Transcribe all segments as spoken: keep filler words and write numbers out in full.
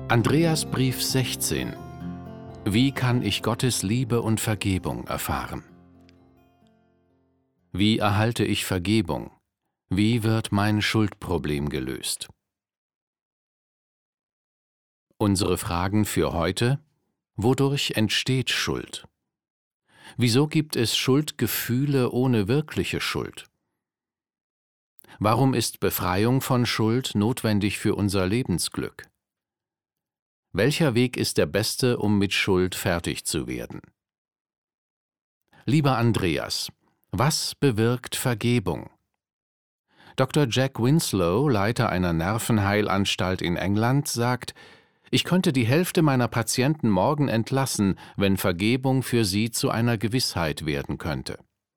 Andreasbrief sechzehn. Wie kann ich Gottes Liebe und Vergebung erfahren? Wie erhalte ich Vergebung? Wie wird mein Schuldproblem gelöst? Unsere Fragen für heute: Wodurch entsteht Schuld? Wieso gibt es Schuldgefühle ohne wirkliche Schuld? Warum ist Befreiung von Schuld notwendig für unser Lebensglück? Welcher Weg ist der beste, um mit Schuld fertig zu werden? Lieber Andreas, was bewirkt Vergebung? Doktor Jack Winslow, Leiter einer Nervenheilanstalt in England, sagt: Ich könnte die Hälfte meiner Patienten morgen entlassen, wenn Vergebung für sie zu einer Gewissheit werden könnte.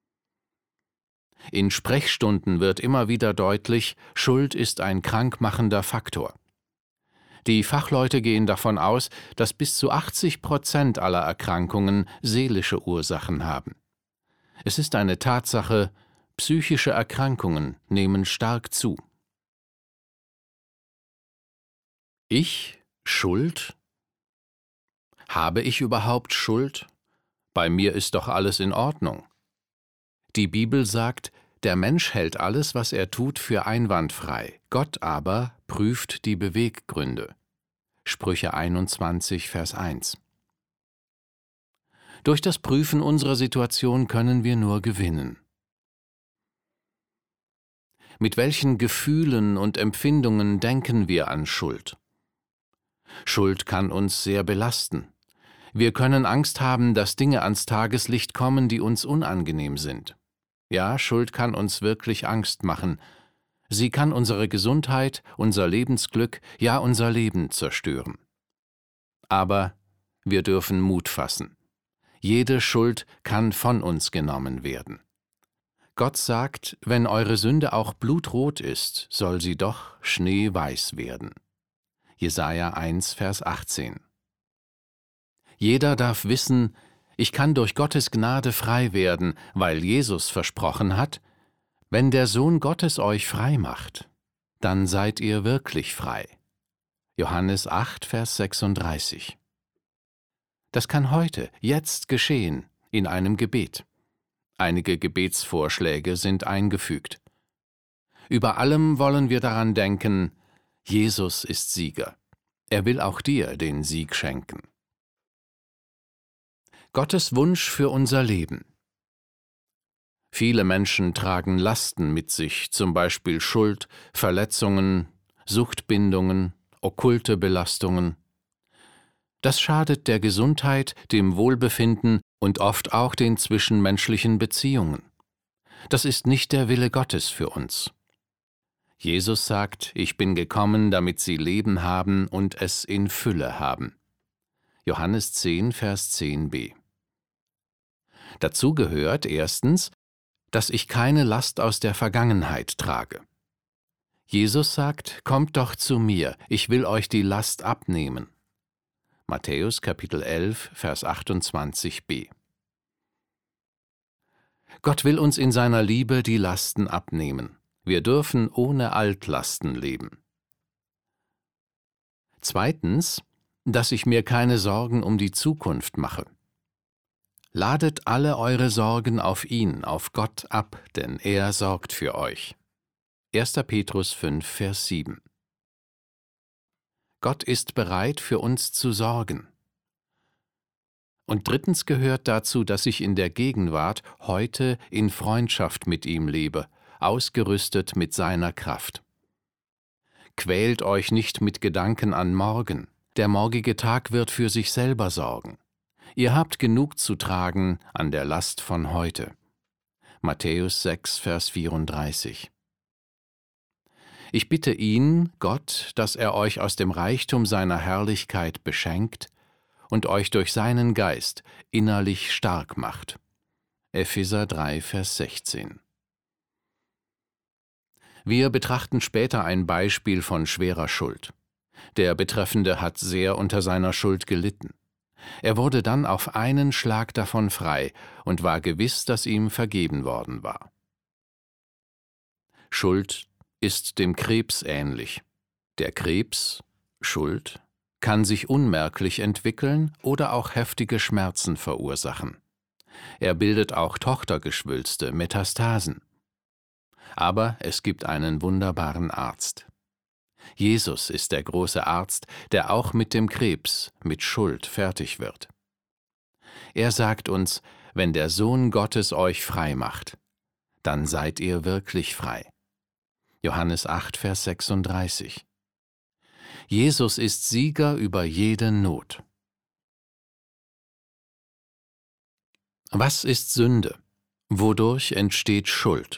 In Sprechstunden wird immer wieder deutlich, Schuld ist ein krankmachender Faktor. Die Fachleute gehen davon aus, dass bis zu achtzig Prozent aller Erkrankungen seelische Ursachen haben. Es ist eine Tatsache, psychische Erkrankungen nehmen stark zu. Ich? Schuld? Habe ich überhaupt Schuld? Bei mir ist doch alles in Ordnung. Die Bibel sagt, der Mensch hält alles, was er tut, für einwandfrei. Gott aber prüft die Beweggründe. Sprüche einundzwanzig, Vers eins. Durch das Prüfen unserer Situation können wir nur gewinnen. Mit welchen Gefühlen und Empfindungen denken wir an Schuld? Schuld kann uns sehr belasten. Wir können Angst haben, dass Dinge ans Tageslicht kommen, die uns unangenehm sind. Ja, Schuld kann uns wirklich Angst machen. Sie kann unsere Gesundheit, unser Lebensglück, ja unser Leben zerstören. Aber wir dürfen Mut fassen. Jede Schuld kann von uns genommen werden. Gott sagt, wenn eure Sünde auch blutrot ist, soll sie doch schneeweiß werden. Jesaja eins, Vers achtzehn. Jeder darf wissen, ich kann durch Gottes Gnade frei werden, weil Jesus versprochen hat: Wenn der Sohn Gottes euch frei macht, dann seid ihr wirklich frei. Johannes acht, Vers sechsunddreißig. Das kann heute, jetzt geschehen, in einem Gebet. Einige Gebetsvorschläge sind eingefügt. Über allem wollen wir daran denken, Jesus ist Sieger. Er will auch dir den Sieg schenken. Gottes Wunsch für unser Leben. Viele Menschen tragen Lasten mit sich, zum Beispiel Schuld, Verletzungen, Suchtbindungen, okkulte Belastungen. Das schadet der Gesundheit, dem Wohlbefinden und oft auch den zwischenmenschlichen Beziehungen. Das ist nicht der Wille Gottes für uns. Jesus sagt, ich bin gekommen, damit sie Leben haben und es in Fülle haben. Johannes zehn, Vers zehn b. Dazu gehört erstens, dass ich keine Last aus der Vergangenheit trage. Jesus sagt, kommt doch zu mir, ich will euch die Last abnehmen. Matthäus Kapitel elf, Vers achtundzwanzig b. Gott will uns in seiner Liebe die Lasten abnehmen. Wir dürfen ohne Altlasten leben. Zweitens, dass ich mir keine Sorgen um die Zukunft mache. Ladet alle eure Sorgen auf ihn, auf Gott ab, denn er sorgt für euch. erster Petrus fünf, Vers sieben. Gott ist bereit, für uns zu sorgen. Und drittens gehört dazu, dass ich in der Gegenwart heute in Freundschaft mit ihm lebe, ausgerüstet mit seiner Kraft. Quält euch nicht mit Gedanken an morgen. Der morgige Tag wird für sich selber sorgen. Ihr habt genug zu tragen an der Last von heute. Matthäus sechs, Vers vierunddreißig. Ich bitte ihn, Gott, dass er euch aus dem Reichtum seiner Herrlichkeit beschenkt und euch durch seinen Geist innerlich stark macht. Epheser drei, Vers sechzehn. Wir betrachten später ein Beispiel von schwerer Schuld. Der Betreffende hat sehr unter seiner Schuld gelitten. Er wurde dann auf einen Schlag davon frei und war gewiss, dass ihm vergeben worden war. Schuld ist dem Krebs ähnlich. Der Krebs, Schuld, kann sich unmerklich entwickeln oder auch heftige Schmerzen verursachen. Er bildet auch Tochtergeschwülste, Metastasen. Aber es gibt einen wunderbaren Arzt. Jesus ist der große Arzt, der auch mit dem Krebs, mit Schuld fertig wird. Er sagt uns, wenn der Sohn Gottes euch frei macht, dann seid ihr wirklich frei. Johannes acht, Vers sechsunddreißig. Jesus ist Sieger über jede Not. Was ist Sünde? Wodurch entsteht Schuld?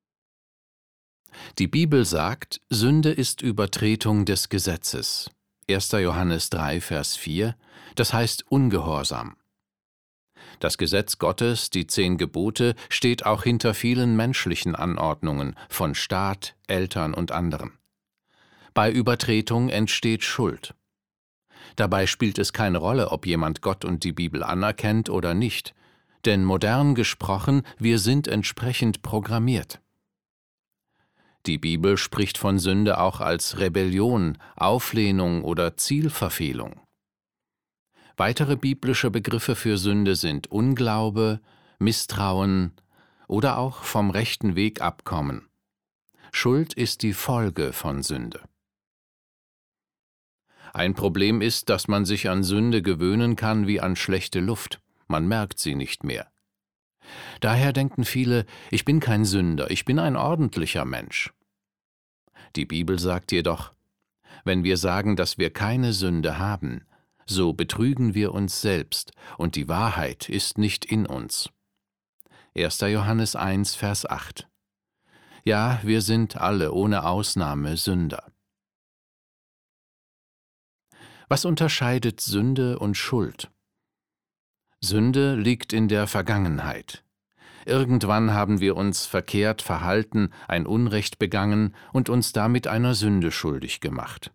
Die Bibel sagt, Sünde ist Übertretung des Gesetzes. erster Johannes drei, Vers vier, das heißt Ungehorsam. Das Gesetz Gottes, die zehn Gebote, steht auch hinter vielen menschlichen Anordnungen von Staat, Eltern und anderen. Bei Übertretung entsteht Schuld. Dabei spielt es keine Rolle, ob jemand Gott und die Bibel anerkennt oder nicht, denn modern gesprochen, wir sind entsprechend programmiert. Die Bibel spricht von Sünde auch als Rebellion, Auflehnung oder Zielverfehlung. Weitere biblische Begriffe für Sünde sind Unglaube, Misstrauen oder auch vom rechten Weg abkommen. Schuld ist die Folge von Sünde. Ein Problem ist, dass man sich an Sünde gewöhnen kann wie an schlechte Luft. Man merkt sie nicht mehr. Daher denken viele, ich bin kein Sünder, ich bin ein ordentlicher Mensch. Die Bibel sagt jedoch, wenn wir sagen, dass wir keine Sünde haben, so betrügen wir uns selbst, und die Wahrheit ist nicht in uns. erster Johannes eins, Vers acht. Ja, wir sind alle ohne Ausnahme Sünder. Was unterscheidet Sünde und Schuld? Sünde liegt in der Vergangenheit. Irgendwann haben wir uns verkehrt verhalten, ein Unrecht begangen und uns damit einer Sünde schuldig gemacht.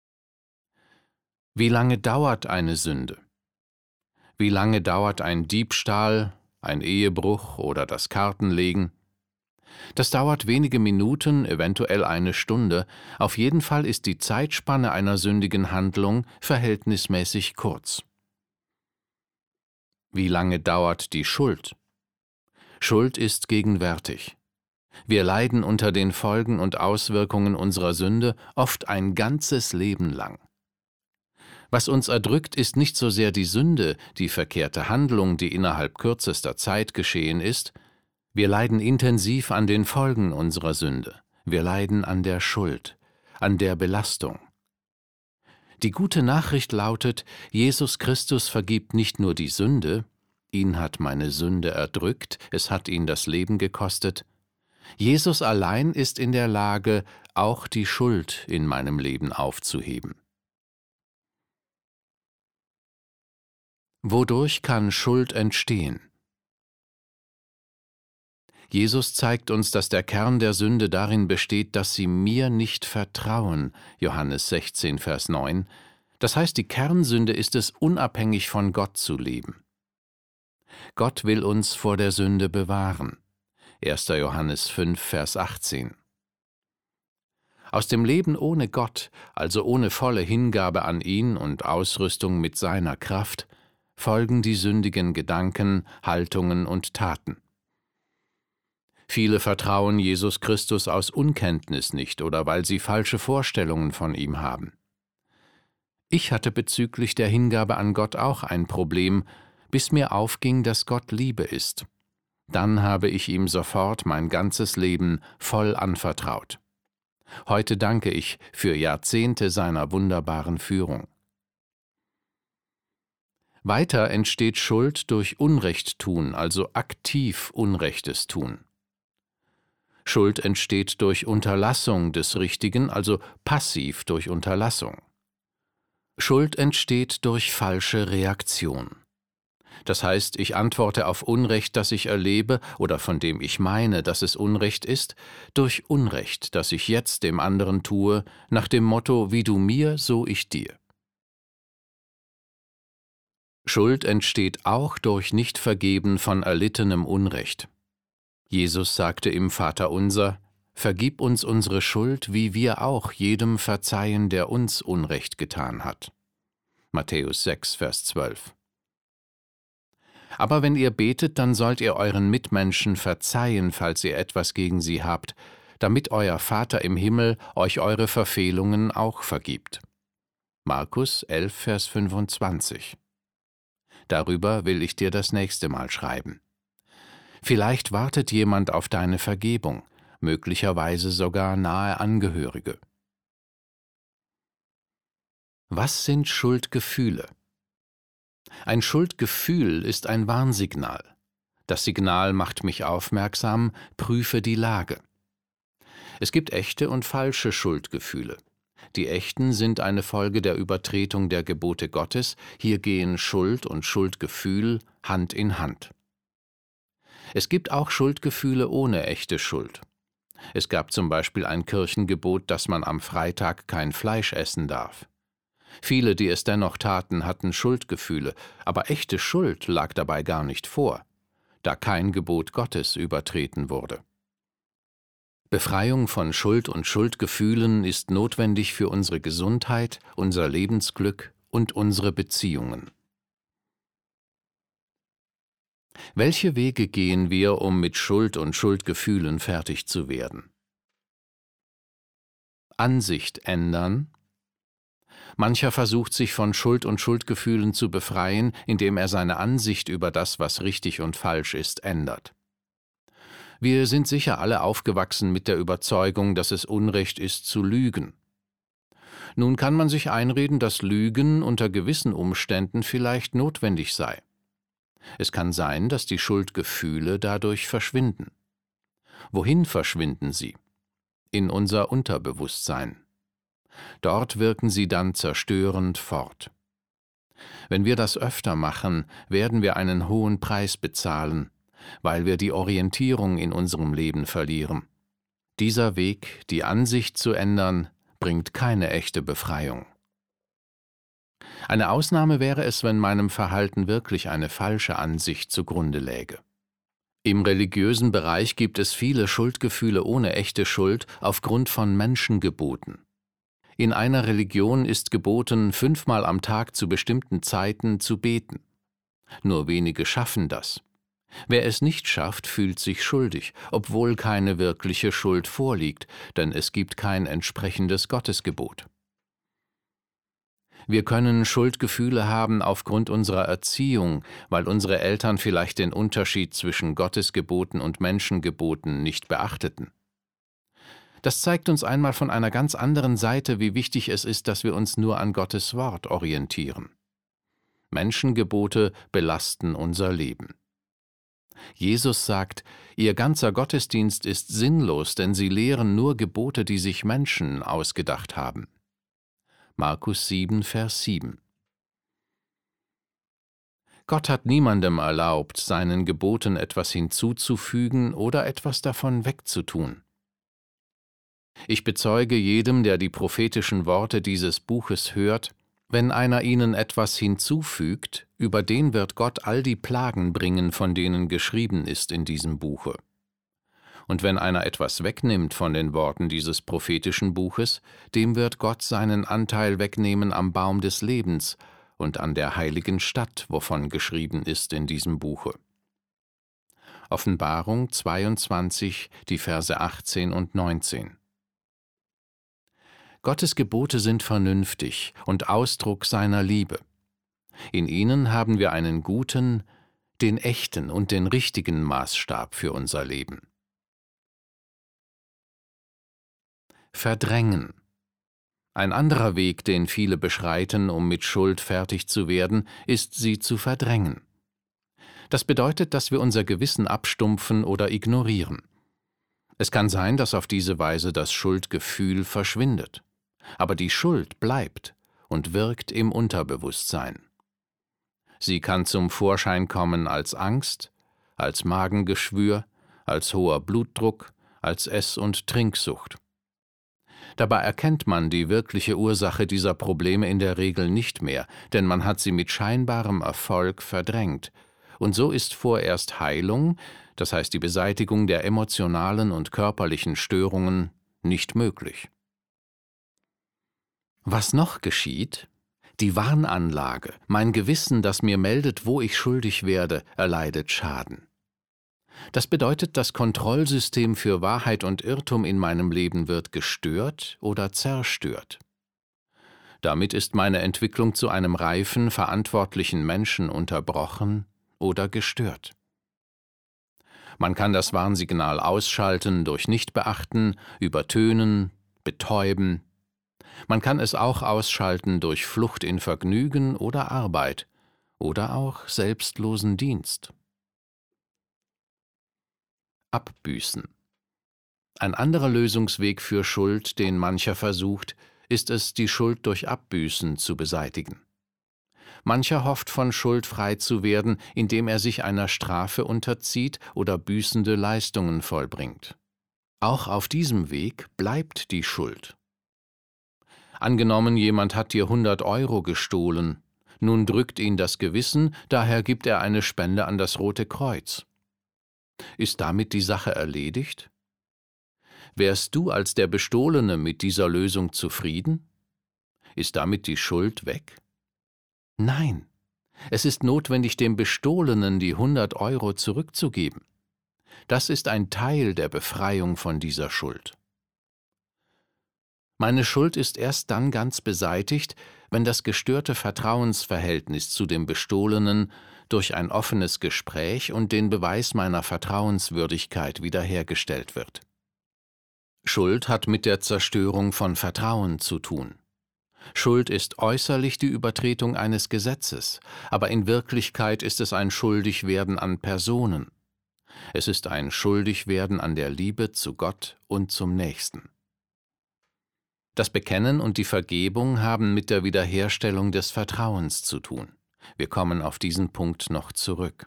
Wie lange dauert eine Sünde? Wie lange dauert ein Diebstahl, ein Ehebruch oder das Kartenlegen? Das dauert wenige Minuten, eventuell eine Stunde, auf jeden Fall ist die Zeitspanne einer sündigen Handlung verhältnismäßig kurz. Wie lange dauert die Schuld? Schuld ist gegenwärtig. Wir leiden unter den Folgen und Auswirkungen unserer Sünde oft ein ganzes Leben lang. Was uns erdrückt, ist nicht so sehr die Sünde, die verkehrte Handlung, die innerhalb kürzester Zeit geschehen ist. Wir leiden intensiv an den Folgen unserer Sünde. Wir leiden an der Schuld, an der Belastung. Die gute Nachricht lautet, Jesus Christus vergibt nicht nur die Sünde, ihn hat meine Sünde erdrückt, es hat ihn das Leben gekostet. Jesus allein ist in der Lage, auch die Schuld in meinem Leben aufzuheben. Wodurch kann Schuld entstehen? Jesus zeigt uns, dass der Kern der Sünde darin besteht, dass sie mir nicht vertrauen, Johannes sechzehn, Vers neun. Das heißt, die Kernsünde ist es, unabhängig von Gott zu leben. Gott will uns vor der Sünde bewahren, erster Johannes fünf, Vers achtzehn. Aus dem Leben ohne Gott, also ohne volle Hingabe an ihn und Ausrüstung mit seiner Kraft, folgen die sündigen Gedanken, Haltungen und Taten. Viele vertrauen Jesus Christus aus Unkenntnis nicht oder weil sie falsche Vorstellungen von ihm haben. Ich hatte bezüglich der Hingabe an Gott auch ein Problem, bis mir aufging, dass Gott Liebe ist. Dann habe ich ihm sofort mein ganzes Leben voll anvertraut. Heute danke ich für Jahrzehnte seiner wunderbaren Führung. Weiter entsteht Schuld durch Unrecht tun, also aktiv Unrechtes tun. Schuld entsteht durch Unterlassung des Richtigen, also passiv durch Unterlassung. Schuld entsteht durch falsche Reaktion. Das heißt, ich antworte auf Unrecht, das ich erlebe oder von dem ich meine, dass es Unrecht ist, durch Unrecht, das ich jetzt dem anderen tue, nach dem Motto, wie du mir, so ich dir. Schuld entsteht auch durch Nichtvergeben von erlittenem Unrecht. Jesus sagte im Vaterunser, »Vergib uns unsere Schuld, wie wir auch jedem verzeihen, der uns Unrecht getan hat.« Matthäus sechs, Vers zwölf. Aber wenn ihr betet, dann sollt ihr euren Mitmenschen verzeihen, falls ihr etwas gegen sie habt, damit euer Vater im Himmel euch eure Verfehlungen auch vergibt. Markus elf, Vers fünfundzwanzig. Darüber will ich dir das nächste Mal schreiben. Vielleicht wartet jemand auf deine Vergebung, möglicherweise sogar nahe Angehörige. Was sind Schuldgefühle? Ein Schuldgefühl ist ein Warnsignal. Das Signal macht mich aufmerksam, prüfe die Lage. Es gibt echte und falsche Schuldgefühle. Die echten sind eine Folge der Übertretung der Gebote Gottes, hier gehen Schuld und Schuldgefühl Hand in Hand. Es gibt auch Schuldgefühle ohne echte Schuld. Es gab zum Beispiel ein Kirchengebot, dass man am Freitag kein Fleisch essen darf. Viele, die es dennoch taten, hatten Schuldgefühle, aber echte Schuld lag dabei gar nicht vor, da kein Gebot Gottes übertreten wurde. Befreiung von Schuld und Schuldgefühlen ist notwendig für unsere Gesundheit, unser Lebensglück und unsere Beziehungen. Welche Wege gehen wir, um mit Schuld und Schuldgefühlen fertig zu werden? Ansicht ändern. Mancher versucht sich von Schuld und Schuldgefühlen zu befreien, indem er seine Ansicht über das, was richtig und falsch ist, ändert. Wir sind sicher alle aufgewachsen mit der Überzeugung, dass es Unrecht ist, zu lügen. Nun kann man sich einreden, dass Lügen unter gewissen Umständen vielleicht notwendig sei. Es kann sein, dass die Schuldgefühle dadurch verschwinden. Wohin verschwinden sie? In unser Unterbewusstsein. Dort wirken sie dann zerstörend fort. Wenn wir das öfter machen, werden wir einen hohen Preis bezahlen, weil wir die Orientierung in unserem Leben verlieren. Dieser Weg, die Ansicht zu ändern, bringt keine echte Befreiung. Eine Ausnahme wäre es, wenn meinem Verhalten wirklich eine falsche Ansicht zugrunde läge. Im religiösen Bereich gibt es viele Schuldgefühle ohne echte Schuld aufgrund von Menschengeboten. In einer Religion ist geboten, fünfmal am Tag zu bestimmten Zeiten zu beten. Nur wenige schaffen das. Wer es nicht schafft, fühlt sich schuldig, obwohl keine wirkliche Schuld vorliegt, denn es gibt kein entsprechendes Gottesgebot. Wir können Schuldgefühle haben aufgrund unserer Erziehung, weil unsere Eltern vielleicht den Unterschied zwischen Gottesgeboten und Menschengeboten nicht beachteten. Das zeigt uns einmal von einer ganz anderen Seite, wie wichtig es ist, dass wir uns nur an Gottes Wort orientieren. Menschengebote belasten unser Leben. Jesus sagt, ihr ganzer Gottesdienst ist sinnlos, denn sie lehren nur Gebote, die sich Menschen ausgedacht haben. Markus sieben, Vers sieben. Gott hat niemandem erlaubt, seinen Geboten etwas hinzuzufügen oder etwas davon wegzutun. Ich bezeuge jedem, der die prophetischen Worte dieses Buches hört, wenn einer ihnen etwas hinzufügt, über den wird Gott all die Plagen bringen, von denen geschrieben ist in diesem Buche. Und wenn einer etwas wegnimmt von den Worten dieses prophetischen Buches, dem wird Gott seinen Anteil wegnehmen am Baum des Lebens und an der heiligen Stadt, wovon geschrieben ist in diesem Buche. Offenbarung zweiundzwanzig, die Verse achtzehn und neunzehn. Gottes Gebote sind vernünftig und Ausdruck seiner Liebe. In ihnen haben wir einen guten, den echten und den richtigen Maßstab für unser Leben. Verdrängen. Ein anderer Weg, den viele beschreiten, um mit Schuld fertig zu werden, ist, sie zu verdrängen. Das bedeutet, dass wir unser Gewissen abstumpfen oder ignorieren. Es kann sein, dass auf diese Weise das Schuldgefühl verschwindet. Aber die Schuld bleibt und wirkt im Unterbewusstsein. Sie kann zum Vorschein kommen als Angst, als Magengeschwür, als hoher Blutdruck, als Ess- und Trinksucht. Dabei erkennt man die wirkliche Ursache dieser Probleme in der Regel nicht mehr, denn man hat sie mit scheinbarem Erfolg verdrängt. Und so ist vorerst Heilung, das heißt die Beseitigung der emotionalen und körperlichen Störungen, nicht möglich. Was noch geschieht? Die Warnanlage, mein Gewissen, das mir meldet, wo ich schuldig werde, erleidet Schaden. Das bedeutet, das Kontrollsystem für Wahrheit und Irrtum in meinem Leben wird gestört oder zerstört. Damit ist meine Entwicklung zu einem reifen, verantwortlichen Menschen unterbrochen oder gestört. Man kann das Warnsignal ausschalten durch Nichtbeachten, Übertönen, Betäuben. Man kann es auch ausschalten durch Flucht in Vergnügen oder Arbeit oder auch selbstlosen Dienst. Abbüßen. Ein anderer Lösungsweg für Schuld, den mancher versucht, ist es, die Schuld durch Abbüßen zu beseitigen. Mancher hofft, von Schuld frei zu werden, indem er sich einer Strafe unterzieht oder büßende Leistungen vollbringt. Auch auf diesem Weg bleibt die Schuld. Angenommen, jemand hat dir hundert Euro gestohlen. Nun drückt ihn das Gewissen, daher gibt er eine Spende an das Rote Kreuz. Ist damit die Sache erledigt? Wärst du als der Bestohlene mit dieser Lösung zufrieden? Ist damit die Schuld weg? Nein, es ist notwendig, dem Bestohlenen die hundert Euro zurückzugeben. Das ist ein Teil der Befreiung von dieser Schuld. Meine Schuld ist erst dann ganz beseitigt, wenn das gestörte Vertrauensverhältnis zu dem Bestohlenen durch ein offenes Gespräch und den Beweis meiner Vertrauenswürdigkeit wiederhergestellt wird. Schuld hat mit der Zerstörung von Vertrauen zu tun. Schuld ist äußerlich die Übertretung eines Gesetzes, aber in Wirklichkeit ist es ein Schuldigwerden an Personen. Es ist ein Schuldigwerden an der Liebe zu Gott und zum Nächsten. Das Bekennen und die Vergebung haben mit der Wiederherstellung des Vertrauens zu tun. Wir kommen auf diesen Punkt noch zurück.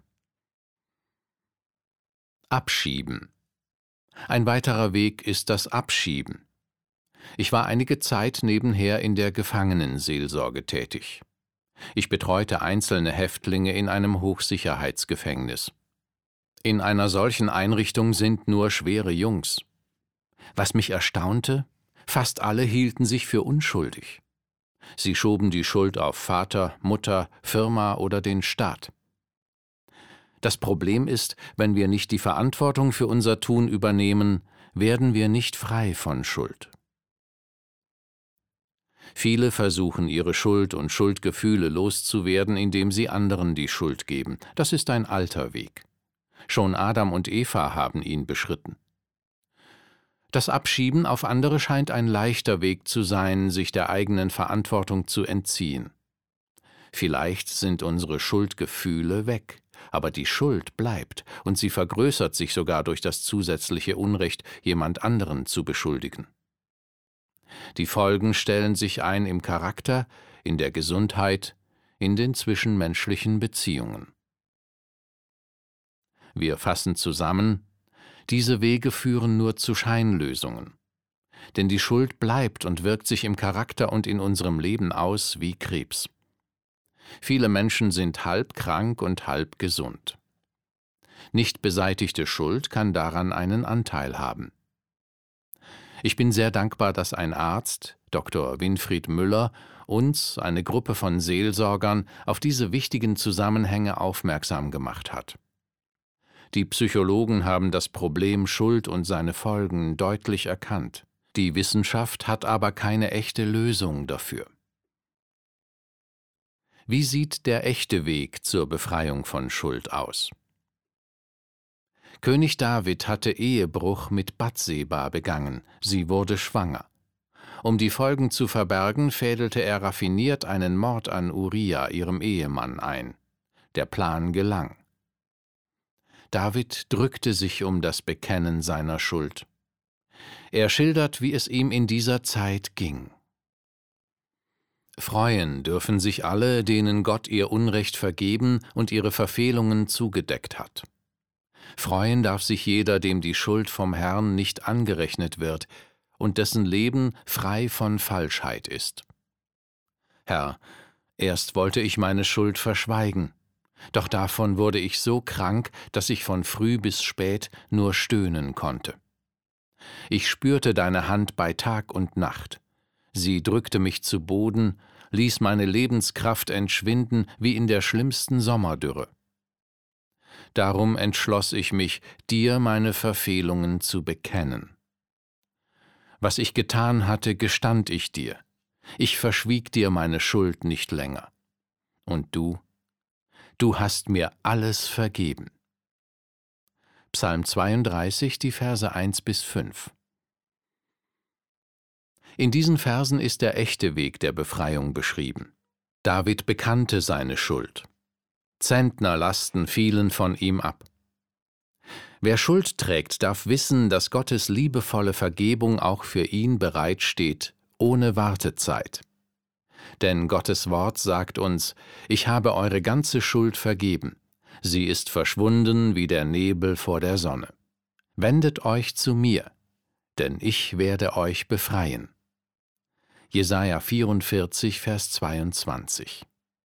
Abschieben. Ein weiterer Weg ist das Abschieben. Ich war einige Zeit nebenher in der Gefangenenseelsorge tätig. Ich betreute einzelne Häftlinge in einem Hochsicherheitsgefängnis. In einer solchen Einrichtung sind nur schwere Jungs. Was mich erstaunte, fast alle hielten sich für unschuldig. Sie schoben die Schuld auf Vater, Mutter, Firma oder den Staat. Das Problem ist, wenn wir nicht die Verantwortung für unser Tun übernehmen, werden wir nicht frei von Schuld. Viele versuchen, ihre Schuld und Schuldgefühle loszuwerden, indem sie anderen die Schuld geben. Das ist ein alter Weg. Schon Adam und Eva haben ihn beschritten. Das Abschieben auf andere scheint ein leichter Weg zu sein, sich der eigenen Verantwortung zu entziehen. Vielleicht sind unsere Schuldgefühle weg, aber die Schuld bleibt und sie vergrößert sich sogar durch das zusätzliche Unrecht, jemand anderen zu beschuldigen. Die Folgen stellen sich ein im Charakter, in der Gesundheit, in den zwischenmenschlichen Beziehungen. Wir fassen zusammen: Diese Wege führen nur zu Scheinlösungen. Denn die Schuld bleibt und wirkt sich im Charakter und in unserem Leben aus wie Krebs. Viele Menschen sind halb krank und halb gesund. Nicht beseitigte Schuld kann daran einen Anteil haben. Ich bin sehr dankbar, dass ein Arzt, Doktor Winfried Müller, uns, eine Gruppe von Seelsorgern, auf diese wichtigen Zusammenhänge aufmerksam gemacht hat. Die Psychologen haben das Problem Schuld und seine Folgen deutlich erkannt. Die Wissenschaft hat aber keine echte Lösung dafür. Wie sieht der echte Weg zur Befreiung von Schuld aus? König David hatte Ehebruch mit Batseba begangen, sie wurde schwanger. Um die Folgen zu verbergen, fädelte er raffiniert einen Mord an Uria, ihrem Ehemann, ein. Der Plan gelang. David drückte sich um das Bekennen seiner Schuld. Er schildert, wie es ihm in dieser Zeit ging. Freuen dürfen sich alle, denen Gott ihr Unrecht vergeben und ihre Verfehlungen zugedeckt hat. Freuen darf sich jeder, dem die Schuld vom Herrn nicht angerechnet wird und dessen Leben frei von Falschheit ist. Herr, erst wollte ich meine Schuld verschweigen, doch davon wurde ich so krank, dass ich von früh bis spät nur stöhnen konnte. Ich spürte deine Hand bei Tag und Nacht. Sie drückte mich zu Boden, ließ meine Lebenskraft entschwinden wie in der schlimmsten Sommerdürre. Darum entschloss ich mich, dir meine Verfehlungen zu bekennen. Was ich getan hatte, gestand ich dir. Ich verschwieg dir meine Schuld nicht länger. Und du, du hast mir alles vergeben. Psalm zweiunddreißig, die Verse eins bis fünf. In diesen Versen ist der echte Weg der Befreiung beschrieben. David bekannte seine Schuld. Zentnerlasten fielen von ihm ab. Wer Schuld trägt, darf wissen, dass Gottes liebevolle Vergebung auch für ihn bereitsteht, ohne Wartezeit. Denn Gottes Wort sagt uns: Ich habe eure ganze Schuld vergeben. Sie ist verschwunden wie der Nebel vor der Sonne. Wendet euch zu mir, denn ich werde euch befreien. Jesaja vierundvierzig, Vers zweiundzwanzig.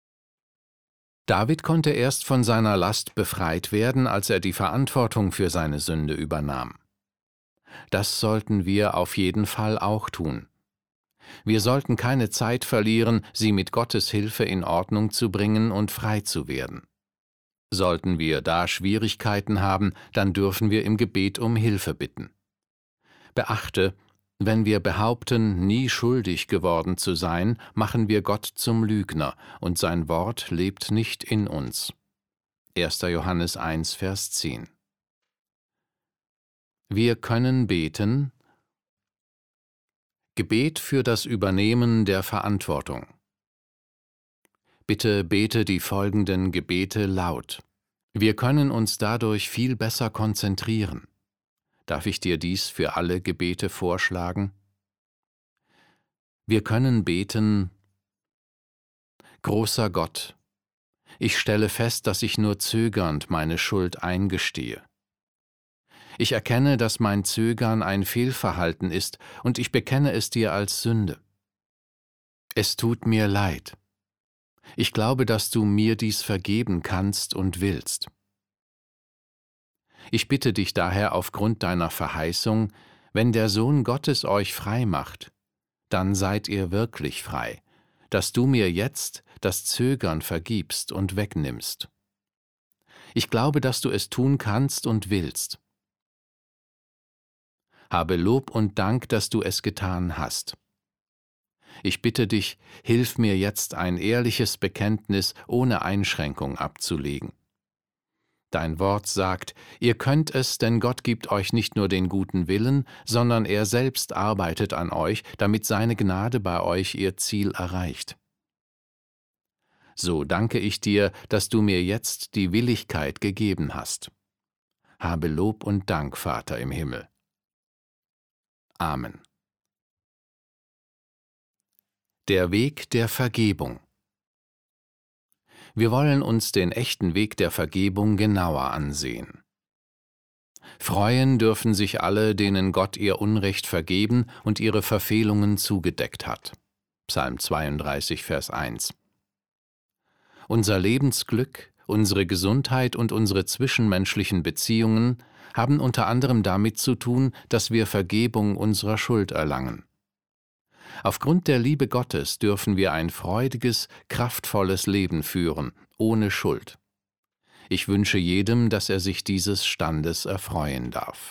David konnte erst von seiner Last befreit werden, als er die Verantwortung für seine Sünde übernahm. Das sollten wir auf jeden Fall auch tun. Wir sollten keine Zeit verlieren, sie mit Gottes Hilfe in Ordnung zu bringen und frei zu werden. Sollten wir da Schwierigkeiten haben, dann dürfen wir im Gebet um Hilfe bitten. Beachte, wenn wir behaupten, nie schuldig geworden zu sein, machen wir Gott zum Lügner, und sein Wort lebt nicht in uns. erster Johannes eins, Vers zehn. Wir können beten: Gebet für das Übernehmen der Verantwortung. Bitte bete die folgenden Gebete laut. Wir können uns dadurch viel besser konzentrieren. Darf ich dir dies für alle Gebete vorschlagen? Wir können beten: Großer Gott, ich stelle fest, dass ich nur zögernd meine Schuld eingestehe. Ich erkenne, dass mein Zögern ein Fehlverhalten ist, und ich bekenne es dir als Sünde. Es tut mir leid. Ich glaube, dass du mir dies vergeben kannst und willst. Ich bitte dich daher aufgrund deiner Verheißung: Wenn der Sohn Gottes euch frei macht, dann seid ihr wirklich frei, dass du mir jetzt das Zögern vergibst und wegnimmst. Ich glaube, dass du es tun kannst und willst. Habe Lob und Dank, dass du es getan hast. Ich bitte dich, hilf mir jetzt, ein ehrliches Bekenntnis ohne Einschränkung abzulegen. Dein Wort sagt: Ihr könnt es, denn Gott gibt euch nicht nur den guten Willen, sondern er selbst arbeitet an euch, damit seine Gnade bei euch ihr Ziel erreicht. So danke ich dir, dass du mir jetzt die Willigkeit gegeben hast. Habe Lob und Dank, Vater im Himmel. Amen. Der Weg der Vergebung. Wir wollen uns den echten Weg der Vergebung genauer ansehen. Freuen dürfen sich alle, denen Gott ihr Unrecht vergeben und ihre Verfehlungen zugedeckt hat. Psalm zweiunddreißig, Vers eins. Unser Lebensglück, unsere Gesundheit und unsere zwischenmenschlichen Beziehungen haben unter anderem damit zu tun, dass wir Vergebung unserer Schuld erlangen. Aufgrund der Liebe Gottes dürfen wir ein freudiges, kraftvolles Leben führen, ohne Schuld. Ich wünsche jedem, dass er sich dieses Standes erfreuen darf.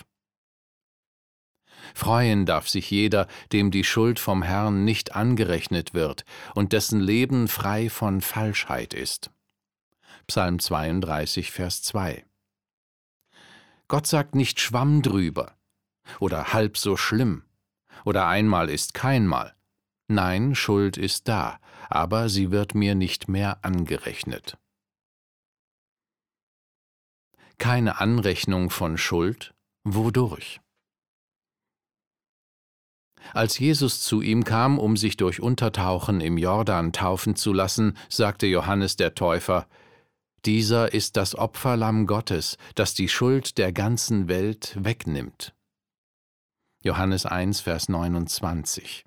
Freuen darf sich jeder, dem die Schuld vom Herrn nicht angerechnet wird und dessen Leben frei von Falschheit ist. Psalm zweiunddreißig, Vers zwei. Gott sagt nicht Schwamm drüber oder halb so schlimm oder einmal ist keinmal. Nein, Schuld ist da, aber sie wird mir nicht mehr angerechnet. Keine Anrechnung von Schuld? Wodurch? Als Jesus zu ihm kam, um sich durch Untertauchen im Jordan taufen zu lassen, sagte Johannes der Täufer: Dieser ist das Opferlamm Gottes, das die Schuld der ganzen Welt wegnimmt. Johannes eins, Vers neunundzwanzig.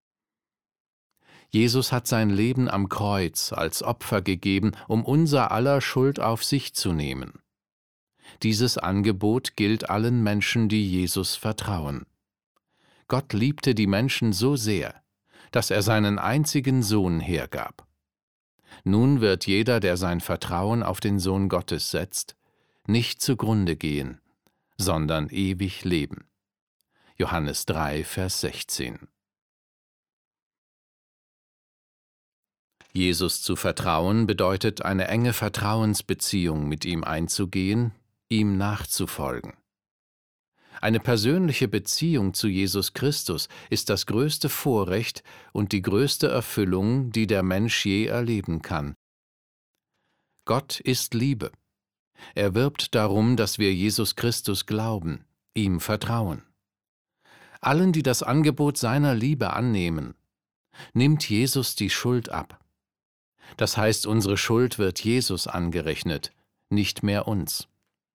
Jesus hat sein Leben am Kreuz als Opfer gegeben, um unser aller Schuld auf sich zu nehmen. Dieses Angebot gilt allen Menschen, die Jesus vertrauen. Gott liebte die Menschen so sehr, dass er seinen einzigen Sohn hergab. Nun wird jeder, der sein Vertrauen auf den Sohn Gottes setzt, nicht zugrunde gehen, sondern ewig leben. Johannes drei, Vers sechzehn. Jesus zu vertrauen bedeutet, eine enge Vertrauensbeziehung mit ihm einzugehen, ihm nachzufolgen. Eine persönliche Beziehung zu Jesus Christus ist das größte Vorrecht und die größte Erfüllung, die der Mensch je erleben kann. Gott ist Liebe. Er wirbt darum, dass wir Jesus Christus glauben, ihm vertrauen. Allen, die das Angebot seiner Liebe annehmen, nimmt Jesus die Schuld ab. Das heißt, unsere Schuld wird Jesus angerechnet, nicht mehr uns.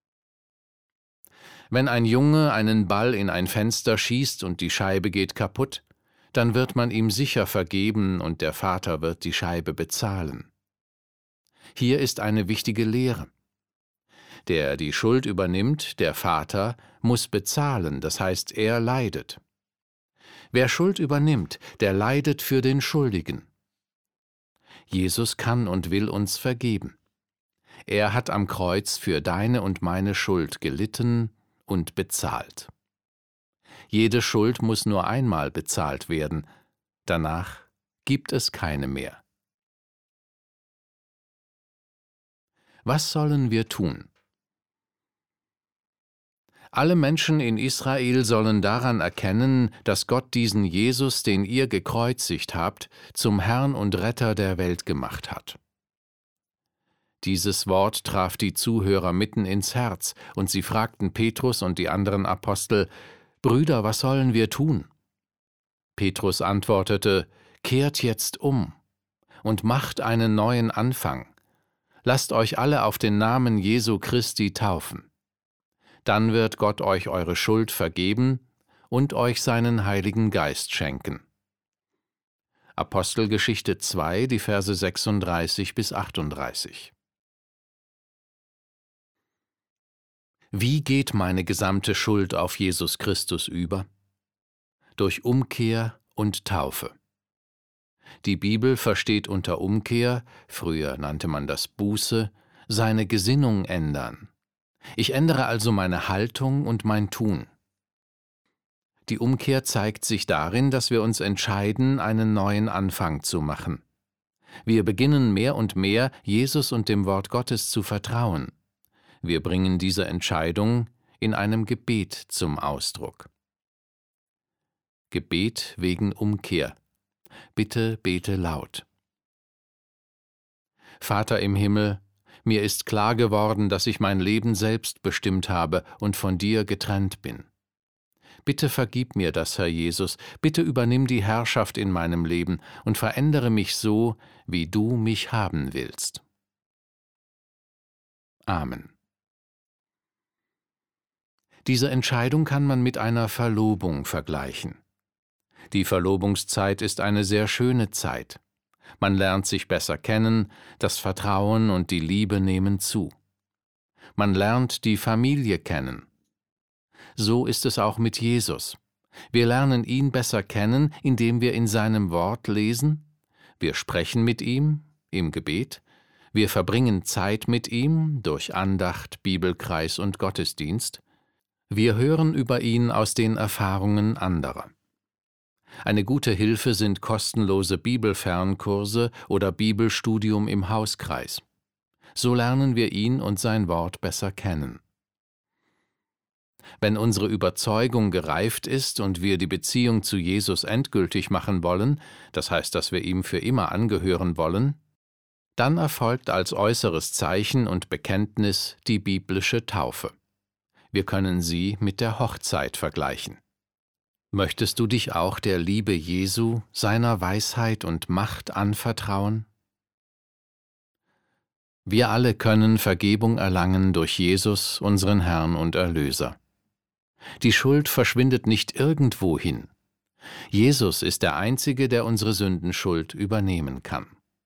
Wenn ein Junge einen Ball in ein Fenster schießt und die Scheibe geht kaputt, dann wird man ihm sicher vergeben und der Vater wird die Scheibe bezahlen. Hier ist eine wichtige Lehre. Der die Schuld übernimmt, der Vater, muss bezahlen, das heißt, er leidet. Wer Schuld übernimmt, der leidet für den Schuldigen. Jesus kann und will uns vergeben. Er hat am Kreuz für deine und meine Schuld gelitten und bezahlt. Jede Schuld muss nur einmal bezahlt werden, danach gibt es keine mehr. Was sollen wir tun? Alle Menschen in Israel sollen daran erkennen, dass Gott diesen Jesus, den ihr gekreuzigt habt, zum Herrn und Retter der Welt gemacht hat. Dieses Wort traf die Zuhörer mitten ins Herz, und sie fragten Petrus und die anderen Apostel: Brüder, was sollen wir tun? Petrus antwortete: Kehrt jetzt um und macht einen neuen Anfang. Lasst euch alle auf den Namen Jesu Christi taufen. Dann wird Gott euch eure Schuld vergeben und euch seinen Heiligen Geist schenken. Apostelgeschichte zwei, die Verse sechsunddreißig bis achtunddreißig. Wie geht meine gesamte Schuld auf Jesus Christus über? Durch Umkehr und Taufe. Die Bibel versteht unter Umkehr, früher nannte man das Buße, seine Gesinnung ändern. Ich ändere also meine Haltung und mein Tun. Die Umkehr zeigt sich darin, dass wir uns entscheiden, einen neuen Anfang zu machen. Wir beginnen mehr und mehr, Jesus und dem Wort Gottes zu vertrauen. Wir bringen diese Entscheidung in einem Gebet zum Ausdruck. Gebet wegen Umkehr. Bitte bete laut. Vater im Himmel, mir ist klar geworden, dass ich mein Leben selbst bestimmt habe und von dir getrennt bin. Bitte vergib mir das, Herr Jesus, bitte übernimm die Herrschaft in meinem Leben und verändere mich so, wie du mich haben willst. Amen. Diese Entscheidung kann man mit einer Verlobung vergleichen. Die Verlobungszeit ist eine sehr schöne Zeit. Man lernt sich besser kennen, das Vertrauen und die Liebe nehmen zu. Man lernt die Familie kennen. So ist es auch mit Jesus. Wir lernen ihn besser kennen, indem wir in seinem Wort lesen, wir sprechen mit ihm im Gebet, wir verbringen Zeit mit ihm durch Andacht, Bibelkreis und Gottesdienst, wir hören über ihn aus den Erfahrungen anderer. Eine gute Hilfe sind kostenlose Bibelfernkurse oder Bibelstudium im Hauskreis. So lernen wir ihn und sein Wort besser kennen. Wenn unsere Überzeugung gereift ist und wir die Beziehung zu Jesus endgültig machen wollen, das heißt, dass wir ihm für immer angehören wollen, dann erfolgt als äußeres Zeichen und Bekenntnis die biblische Taufe. Wir können sie mit der Hochzeit vergleichen. Möchtest du dich auch der Liebe Jesu, seiner Weisheit und Macht anvertrauen? Wir alle können Vergebung erlangen durch Jesus, unseren Herrn und Erlöser. Die Schuld verschwindet nicht irgendwohin. Jesus ist der Einzige, der unsere Sündenschuld übernehmen kann.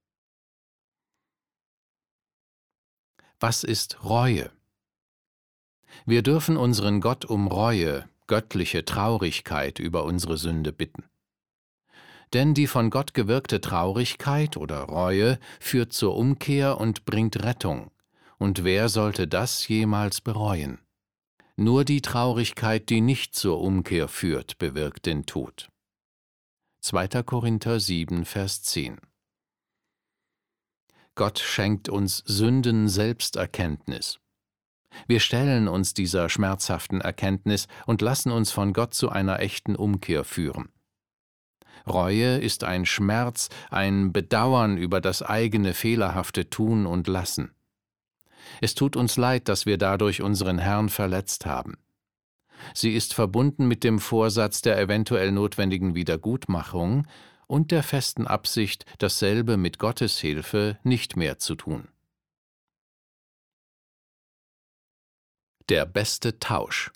Was ist Reue? Wir dürfen unseren Gott um Reue, göttliche Traurigkeit über unsere Sünde bitten. Denn die von Gott gewirkte Traurigkeit oder Reue führt zur Umkehr und bringt Rettung. Und wer sollte das jemals bereuen? Nur die Traurigkeit, die nicht zur Umkehr führt, bewirkt den Tod. zweiter Korinther sieben, Vers zehn. Gott schenkt uns Sünden-Selbsterkenntnis. Wir stellen uns dieser schmerzhaften Erkenntnis und lassen uns von Gott zu einer echten Umkehr führen. Reue ist ein Schmerz, ein Bedauern über das eigene fehlerhafte Tun und Lassen. Es tut uns leid, dass wir dadurch unseren Herrn verletzt haben. Sie ist verbunden mit dem Vorsatz der eventuell notwendigen Wiedergutmachung und der festen Absicht, dasselbe mit Gottes Hilfe nicht mehr zu tun. Der beste Tausch.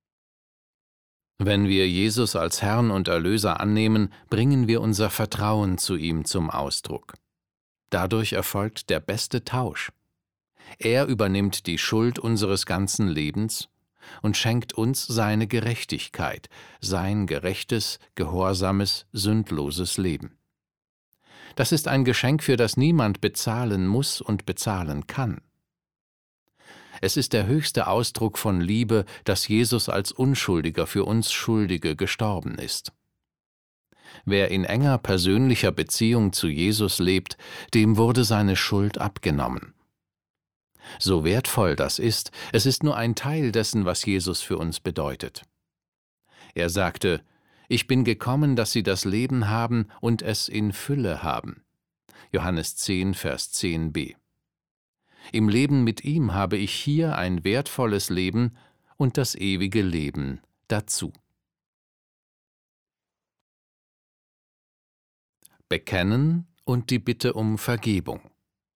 Wenn wir Jesus als Herrn und Erlöser annehmen, bringen wir unser Vertrauen zu ihm zum Ausdruck. Dadurch erfolgt der beste Tausch. Er übernimmt die Schuld unseres ganzen Lebens und schenkt uns seine Gerechtigkeit, sein gerechtes, gehorsames, sündloses Leben. Das ist ein Geschenk, für das niemand bezahlen muss und bezahlen kann. Es ist der höchste Ausdruck von Liebe, dass Jesus als Unschuldiger für uns Schuldige gestorben ist. Wer in enger persönlicher Beziehung zu Jesus lebt, dem wurde seine Schuld abgenommen. So wertvoll das ist, es ist nur ein Teil dessen, was Jesus für uns bedeutet. Er sagte: Ich bin gekommen, dass sie das Leben haben und es in Fülle haben. Johannes zehn, Vers zehn b. Im Leben mit ihm habe ich hier ein wertvolles Leben und das ewige Leben dazu. Bekennen und die Bitte um Vergebung.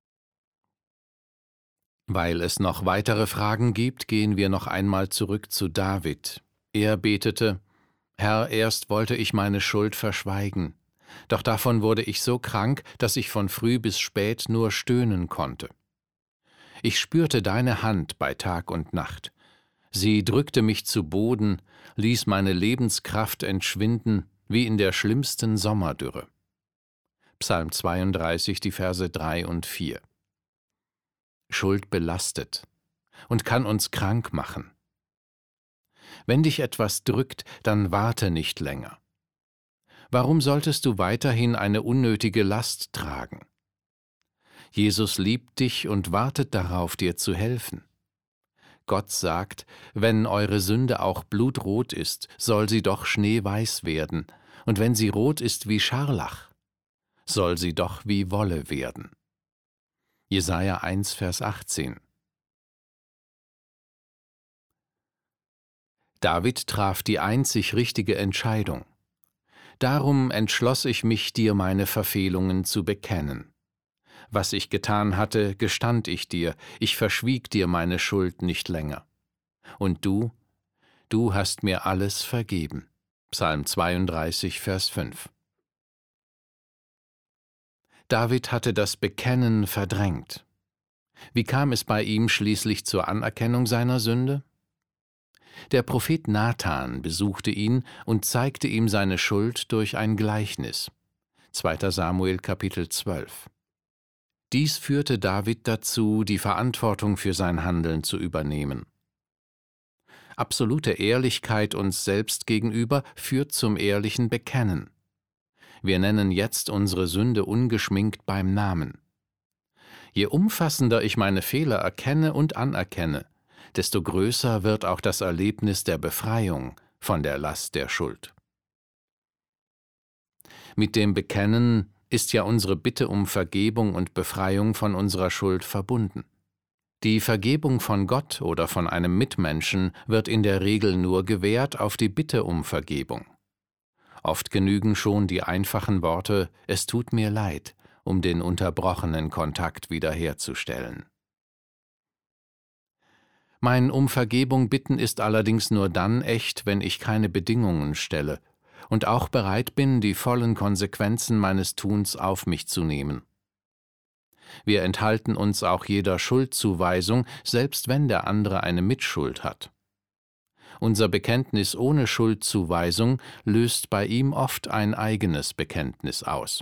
Weil es noch weitere Fragen gibt, gehen wir noch einmal zurück zu David. Er betete: Herr, erst wollte ich meine Schuld verschweigen, doch davon wurde ich so krank, dass ich von früh bis spät nur stöhnen konnte. Ich spürte deine Hand bei Tag und Nacht. Sie drückte mich zu Boden, ließ meine Lebenskraft entschwinden, wie in der schlimmsten Sommerdürre. Psalm zweiunddreißig, die Verse drei und vier. Schuld belastet und kann uns krank machen. Wenn dich etwas drückt, dann warte nicht länger. Warum solltest du weiterhin eine unnötige Last tragen? Jesus liebt dich und wartet darauf, dir zu helfen. Gott sagt: Wenn eure Sünde auch blutrot ist, soll sie doch schneeweiß werden, und wenn sie rot ist wie Scharlach, soll sie doch wie Wolle werden. Jesaja eins, Vers achtzehn. David traf die einzig richtige Entscheidung. Darum entschloss ich mich, dir meine Verfehlungen zu bekennen. Was ich getan hatte, gestand ich dir, ich verschwieg dir meine Schuld nicht länger. Und du, du hast mir alles vergeben. Psalm zweiunddreißig, Vers fünf. David hatte das Bekennen verdrängt. Wie kam es bei ihm schließlich zur Anerkennung seiner Sünde? Der Prophet Nathan besuchte ihn und zeigte ihm seine Schuld durch ein Gleichnis. zweiter Samuel, Kapitel zwölf. Dies führte David dazu, die Verantwortung für sein Handeln zu übernehmen. Absolute Ehrlichkeit uns selbst gegenüber führt zum ehrlichen Bekennen. Wir nennen jetzt unsere Sünde ungeschminkt beim Namen. Je umfassender ich meine Fehler erkenne und anerkenne, desto größer wird auch das Erlebnis der Befreiung von der Last der Schuld. Mit dem Bekennen ist ja unsere Bitte um Vergebung und Befreiung von unserer Schuld verbunden. Die Vergebung von Gott oder von einem Mitmenschen wird in der Regel nur gewährt auf die Bitte um Vergebung. Oft genügen schon die einfachen Worte: Es tut mir leid, um den unterbrochenen Kontakt wiederherzustellen. Mein um Vergebung bitten ist allerdings nur dann echt, wenn ich keine Bedingungen stelle und auch bereit bin, die vollen Konsequenzen meines Tuns auf mich zu nehmen. Wir enthalten uns auch jeder Schuldzuweisung, selbst wenn der andere eine Mitschuld hat. Unser Bekenntnis ohne Schuldzuweisung löst bei ihm oft ein eigenes Bekenntnis aus.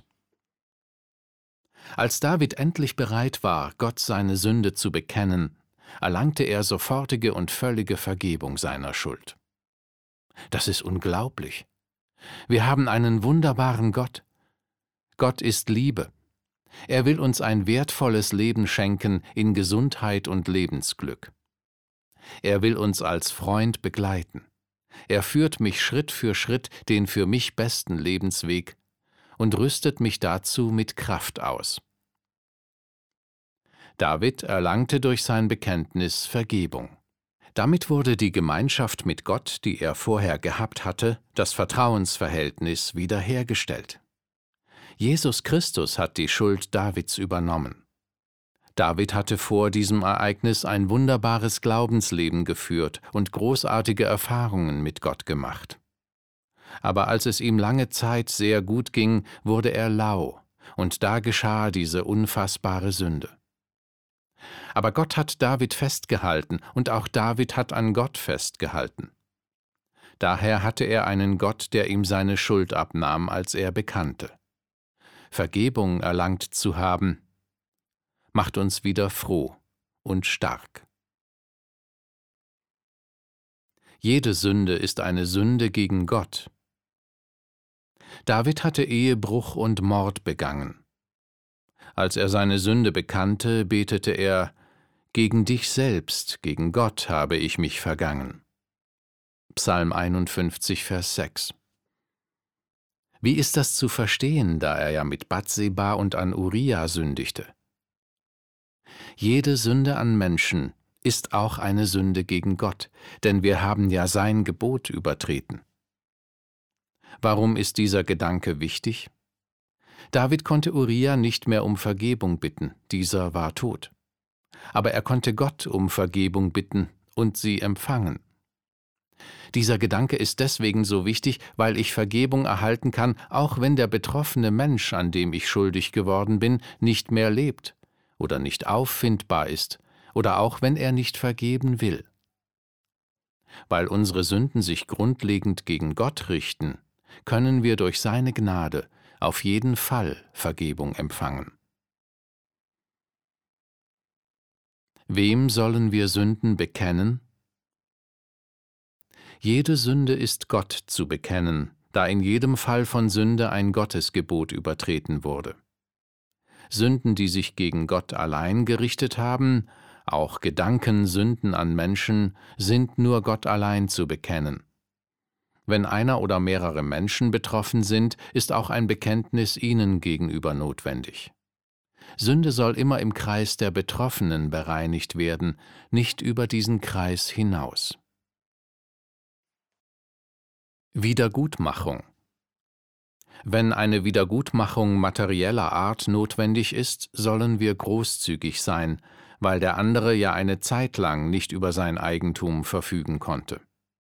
Als David endlich bereit war, Gott seine Sünde zu bekennen, erlangte er sofortige und völlige Vergebung seiner Schuld. Das ist unglaublich. Wir haben einen wunderbaren Gott. Gott ist Liebe. Er will uns ein wertvolles Leben schenken in Gesundheit und Lebensglück. Er will uns als Freund begleiten. Er führt mich Schritt für Schritt den für mich besten Lebensweg und rüstet mich dazu mit Kraft aus. David erlangte durch sein Bekenntnis Vergebung. Damit wurde die Gemeinschaft mit Gott, die er vorher gehabt hatte, das Vertrauensverhältnis wiederhergestellt. Jesus Christus hat die Schuld Davids übernommen. David hatte vor diesem Ereignis ein wunderbares Glaubensleben geführt und großartige Erfahrungen mit Gott gemacht. Aber als es ihm lange Zeit sehr gut ging, wurde er lau, und da geschah diese unfassbare Sünde. Aber Gott hat David festgehalten, und auch David hat an Gott festgehalten. Daher hatte er einen Gott, der ihm seine Schuld abnahm, als er bekannte. Vergebung erlangt zu haben, macht uns wieder froh und stark. Jede Sünde ist eine Sünde gegen Gott. David hatte Ehebruch und Mord begangen. Als er seine Sünde bekannte, betete er: »Gegen dich selbst, gegen Gott habe ich mich vergangen.« Psalm einundfünfzig, Vers sechs. Wie ist das zu verstehen, da er ja mit Bathseba und an Uria sündigte? Jede Sünde an Menschen ist auch eine Sünde gegen Gott, denn wir haben ja sein Gebot übertreten. Warum ist dieser Gedanke wichtig? David konnte Uria nicht mehr um Vergebung bitten, dieser war tot. Aber er konnte Gott um Vergebung bitten und sie empfangen. Dieser Gedanke ist deswegen so wichtig, weil ich Vergebung erhalten kann, auch wenn der betroffene Mensch, an dem ich schuldig geworden bin, nicht mehr lebt oder nicht auffindbar ist oder auch wenn er nicht vergeben will. Weil unsere Sünden sich grundlegend gegen Gott richten, können wir durch seine Gnade auf jeden Fall Vergebung empfangen. Wem sollen wir Sünden bekennen? Jede Sünde ist Gott zu bekennen, da in jedem Fall von Sünde ein Gottesgebot übertreten wurde. Sünden, die sich gegen Gott allein gerichtet haben, auch Gedankensünden an Menschen, sind nur Gott allein zu bekennen. Wenn einer oder mehrere Menschen betroffen sind, ist auch ein Bekenntnis ihnen gegenüber notwendig. Sünde soll immer im Kreis der Betroffenen bereinigt werden, nicht über diesen Kreis hinaus. Wiedergutmachung. Wenn eine Wiedergutmachung materieller Art notwendig ist, sollen wir großzügig sein, weil der andere ja eine Zeit lang nicht über sein Eigentum verfügen konnte.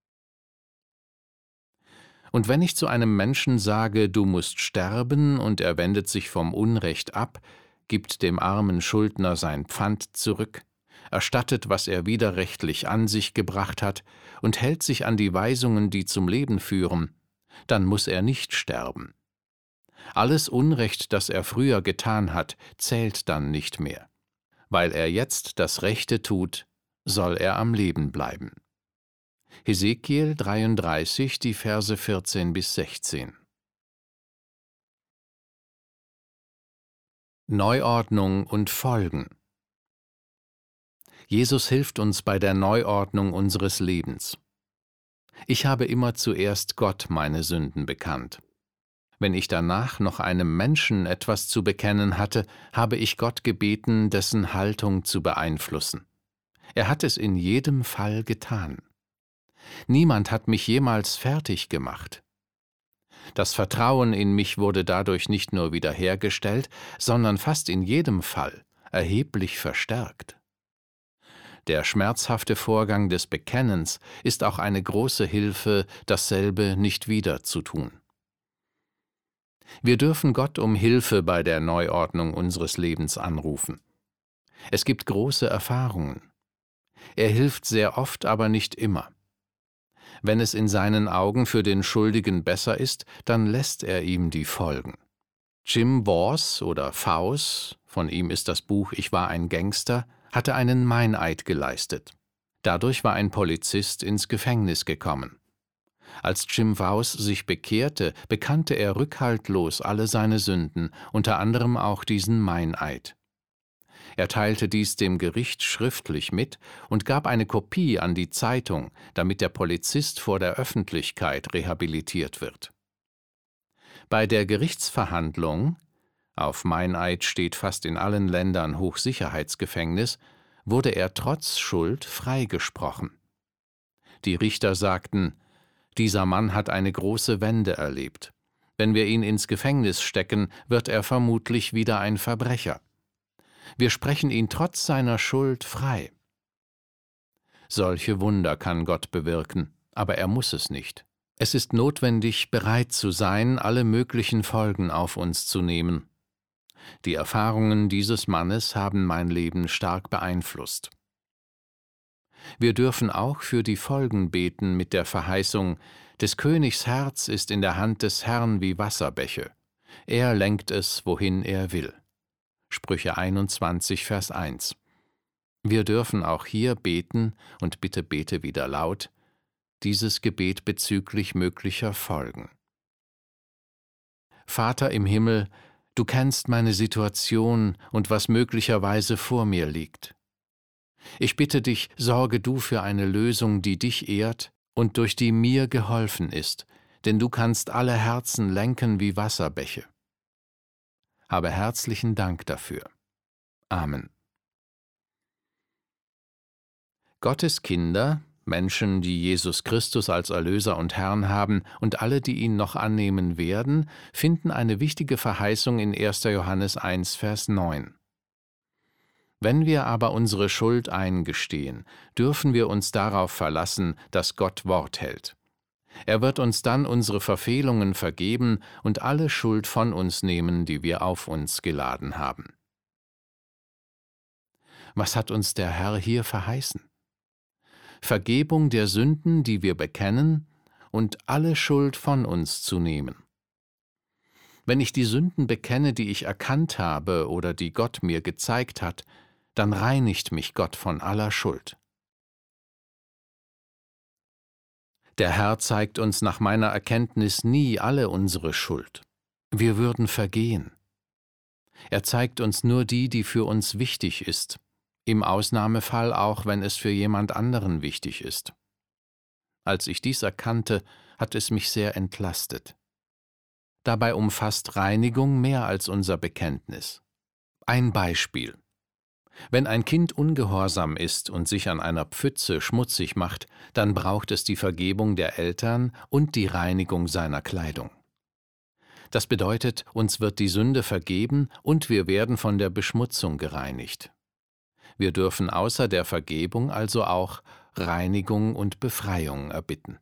Und wenn ich zu einem Menschen sage, du musst sterben, und er wendet sich vom Unrecht ab, gibt dem armen Schuldner sein Pfand zurück, erstattet, was er widerrechtlich an sich gebracht hat, und hält sich an die Weisungen, die zum Leben führen, dann muss er nicht sterben. Alles Unrecht, das er früher getan hat, zählt dann nicht mehr. Weil er jetzt das Rechte tut, soll er am Leben bleiben. Hesekiel dreiunddreißig, die Verse vierzehn bis sechzehn. Neuordnung und Folgen. Jesus hilft uns bei der Neuordnung unseres Lebens. Ich habe immer zuerst Gott meine Sünden bekannt. Wenn ich danach noch einem Menschen etwas zu bekennen hatte, habe ich Gott gebeten, dessen Haltung zu beeinflussen. Er hat es in jedem Fall getan. Niemand hat mich jemals fertig gemacht. Das Vertrauen in mich wurde dadurch nicht nur wiederhergestellt, sondern fast in jedem Fall erheblich verstärkt. Der schmerzhafte Vorgang des Bekennens ist auch eine große Hilfe, dasselbe nicht wieder zu tun. Wir dürfen Gott um Hilfe bei der Neuordnung unseres Lebens anrufen. Es gibt große Erfahrungen. Er hilft sehr oft, aber nicht immer. Wenn es in seinen Augen für den Schuldigen besser ist, dann lässt er ihm die Folgen. Jim Voss oder Faus, von ihm ist das Buch Ich war ein Gangster, hatte einen Meineid geleistet. Dadurch war ein Polizist ins Gefängnis gekommen. Als Jim Voss sich bekehrte, bekannte er rückhaltlos alle seine Sünden, unter anderem auch diesen Meineid. Er teilte dies dem Gericht schriftlich mit und gab eine Kopie an die Zeitung, damit der Polizist vor der Öffentlichkeit rehabilitiert wird. Bei der Gerichtsverhandlung, auf Meineid steht fast in allen Ländern Hochsicherheitsgefängnis, wurde er trotz Schuld freigesprochen. Die Richter sagten: Dieser Mann hat eine große Wende erlebt. Wenn wir ihn ins Gefängnis stecken, wird er vermutlich wieder ein Verbrecher. Wir sprechen ihn trotz seiner Schuld frei. Solche Wunder kann Gott bewirken, aber er muss es nicht. Es ist notwendig, bereit zu sein, alle möglichen Folgen auf uns zu nehmen. Die Erfahrungen dieses Mannes haben mein Leben stark beeinflusst. Wir dürfen auch für die Folgen beten mit der Verheißung: Des Königs Herz ist in der Hand des Herrn wie Wasserbäche. Er lenkt es, wohin er will. Sprüche einundzwanzig, Vers eins. Wir dürfen auch hier beten, und bitte bete wieder laut, dieses Gebet bezüglich möglicher Folgen. Vater im Himmel, du kennst meine Situation und was möglicherweise vor mir liegt. Ich bitte dich, sorge du für eine Lösung, die dich ehrt und durch die mir geholfen ist, denn du kannst alle Herzen lenken wie Wasserbäche. Habe herzlichen Dank dafür. Amen. Gottes Kinder, Menschen, die Jesus Christus als Erlöser und Herrn haben und alle, die ihn noch annehmen werden, finden eine wichtige Verheißung in erster Johannes eins, Vers neun. Wenn wir aber unsere Schuld eingestehen, dürfen wir uns darauf verlassen, dass Gott Wort hält. Er wird uns dann unsere Verfehlungen vergeben und alle Schuld von uns nehmen, die wir auf uns geladen haben. Was hat uns der Herr hier verheißen? Vergebung der Sünden, die wir bekennen, und alle Schuld von uns zu nehmen. Wenn ich die Sünden bekenne, die ich erkannt habe oder die Gott mir gezeigt hat, dann reinigt mich Gott von aller Schuld. Der Herr zeigt uns nach meiner Erkenntnis nie alle unsere Schuld. Wir würden vergehen. Er zeigt uns nur die, die für uns wichtig ist, im Ausnahmefall auch, wenn es für jemand anderen wichtig ist. Als ich dies erkannte, hat es mich sehr entlastet. Dabei umfasst Reinigung mehr als unser Bekenntnis. Ein Beispiel. Wenn ein Kind ungehorsam ist und sich an einer Pfütze schmutzig macht, dann braucht es die Vergebung der Eltern und die Reinigung seiner Kleidung. Das bedeutet, uns wird die Sünde vergeben und wir werden von der Beschmutzung gereinigt. Wir dürfen außer der Vergebung also auch Reinigung und Befreiung erbitten.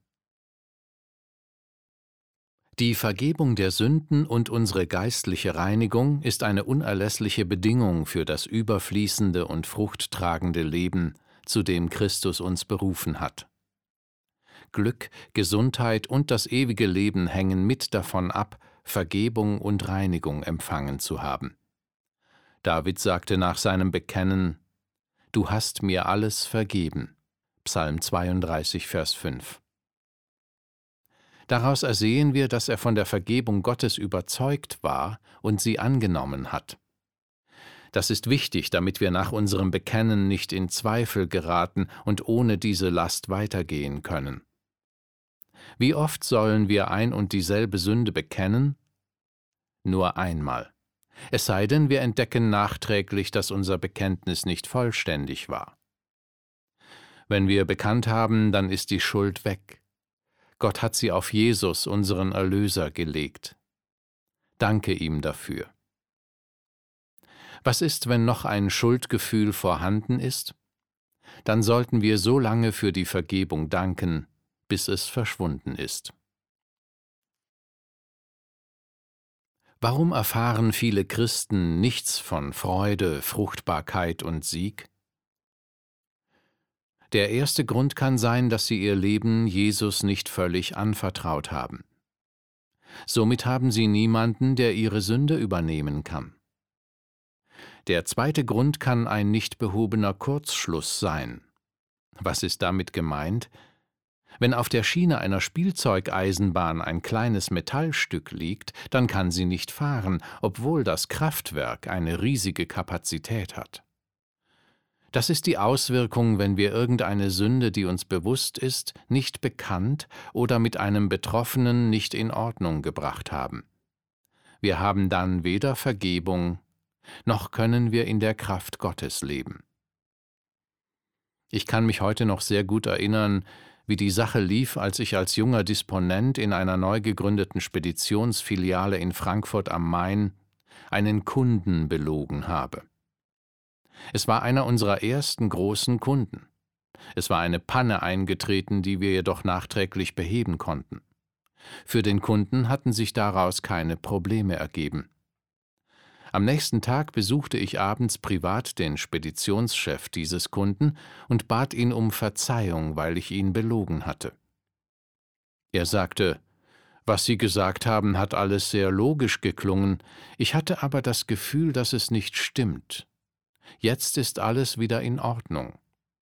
Die Vergebung der Sünden und unsere geistliche Reinigung ist eine unerlässliche Bedingung für das überfließende und fruchttragende Leben, zu dem Christus uns berufen hat. Glück, Gesundheit und das ewige Leben hängen mit davon ab, Vergebung und Reinigung empfangen zu haben. David sagte nach seinem Bekennen: Du hast mir alles vergeben. Psalm zweiunddreißig, Vers fünf. Daraus ersehen wir, dass er von der Vergebung Gottes überzeugt war und sie angenommen hat. Das ist wichtig, damit wir nach unserem Bekennen nicht in Zweifel geraten und ohne diese Last weitergehen können. Wie oft sollen wir ein und dieselbe Sünde bekennen? Nur einmal. Es sei denn, wir entdecken nachträglich, dass unser Bekenntnis nicht vollständig war. Wenn wir bekannt haben, dann ist die Schuld weg. Gott hat sie auf Jesus, unseren Erlöser, gelegt. Danke ihm dafür. Was ist, wenn noch ein Schuldgefühl vorhanden ist? Dann sollten wir so lange für die Vergebung danken, bis es verschwunden ist. Warum erfahren viele Christen nichts von Freude, Fruchtbarkeit und Sieg? Der erste Grund kann sein, dass sie ihr Leben Jesus nicht völlig anvertraut haben. Somit haben sie niemanden, der ihre Sünde übernehmen kann. Der zweite Grund kann ein nicht behobener Kurzschluss sein. Was ist damit gemeint? Wenn auf der Schiene einer Spielzeugeisenbahn ein kleines Metallstück liegt, dann kann sie nicht fahren, obwohl das Kraftwerk eine riesige Kapazität hat. Das ist die Auswirkung, wenn wir irgendeine Sünde, die uns bewusst ist, nicht bekannt oder mit einem Betroffenen nicht in Ordnung gebracht haben. Wir haben dann weder Vergebung, noch können wir in der Kraft Gottes leben. Ich kann mich heute noch sehr gut erinnern, wie die Sache lief, als ich als junger Disponent in einer neu gegründeten Speditionsfiliale in Frankfurt am Main einen Kunden belogen habe. Es war einer unserer ersten großen Kunden. Es war eine Panne eingetreten, die wir jedoch nachträglich beheben konnten. Für den Kunden hatten sich daraus keine Probleme ergeben. Am nächsten Tag besuchte ich abends privat den Speditionschef dieses Kunden und bat ihn um Verzeihung, weil ich ihn belogen hatte. Er sagte: »Was Sie gesagt haben, hat alles sehr logisch geklungen, ich hatte aber das Gefühl, dass es nicht stimmt. Jetzt ist alles wieder in Ordnung.«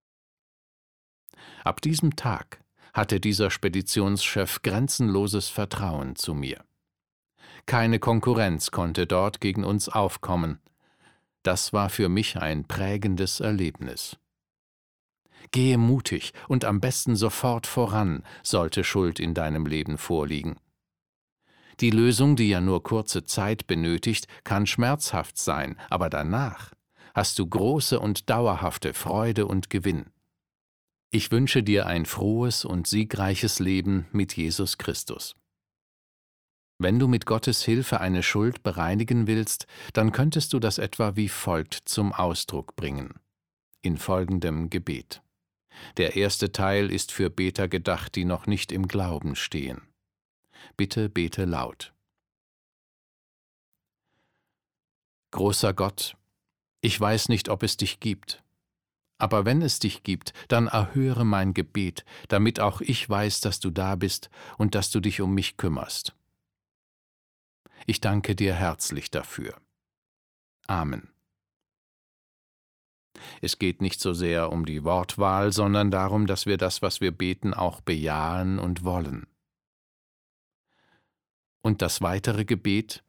Ab diesem Tag hatte dieser Speditionschef grenzenloses Vertrauen zu mir. Keine Konkurrenz konnte dort gegen uns aufkommen. Das war für mich ein prägendes Erlebnis. Gehe mutig und am besten sofort voran, sollte Schuld in deinem Leben vorliegen. Die Lösung, die ja nur kurze Zeit benötigt, kann schmerzhaft sein, aber danach hast du große und dauerhafte Freude und Gewinn. Ich wünsche dir ein frohes und siegreiches Leben mit Jesus Christus. Wenn du mit Gottes Hilfe eine Schuld bereinigen willst, dann könntest du das etwa wie folgt zum Ausdruck bringen. In folgendem Gebet. Der erste Teil ist für Beter gedacht, die noch nicht im Glauben stehen. Bitte bete laut. Großer Gott, ich weiß nicht, ob es dich gibt. Aber wenn es dich gibt, dann erhöre mein Gebet, damit auch ich weiß, dass du da bist und dass du dich um mich kümmerst. Ich danke dir herzlich dafür. Amen. Es geht nicht so sehr um die Wortwahl, sondern darum, dass wir das, was wir beten, auch bejahen und wollen. Und das weitere Gebet: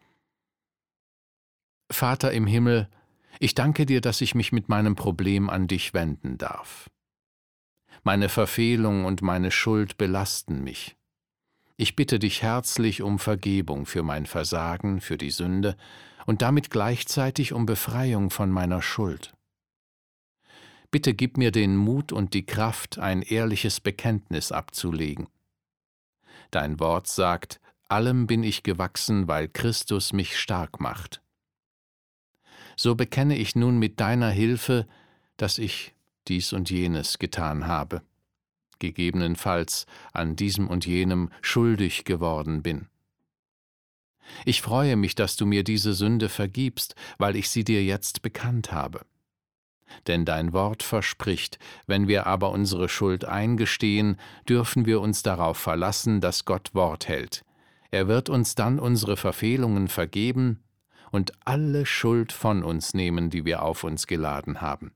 Vater im Himmel, ich danke dir, dass ich mich mit meinem Problem an dich wenden darf. Meine Verfehlung und meine Schuld belasten mich. Ich bitte dich herzlich um Vergebung für mein Versagen, für die Sünde und damit gleichzeitig um Befreiung von meiner Schuld. Bitte gib mir den Mut und die Kraft, ein ehrliches Bekenntnis abzulegen. Dein Wort sagt: Allem bin ich gewachsen, weil Christus mich stark macht. So bekenne ich nun mit deiner Hilfe, dass ich dies und jenes getan habe, gegebenenfalls an diesem und jenem schuldig geworden bin. Ich freue mich, dass du mir diese Sünde vergibst, weil ich sie dir jetzt bekannt habe. Denn dein Wort verspricht, wenn wir aber unsere Schuld eingestehen, dürfen wir uns darauf verlassen, dass Gott Wort hält. Er wird uns dann unsere Verfehlungen vergeben und alle Schuld von uns nehmen, die wir auf uns geladen haben.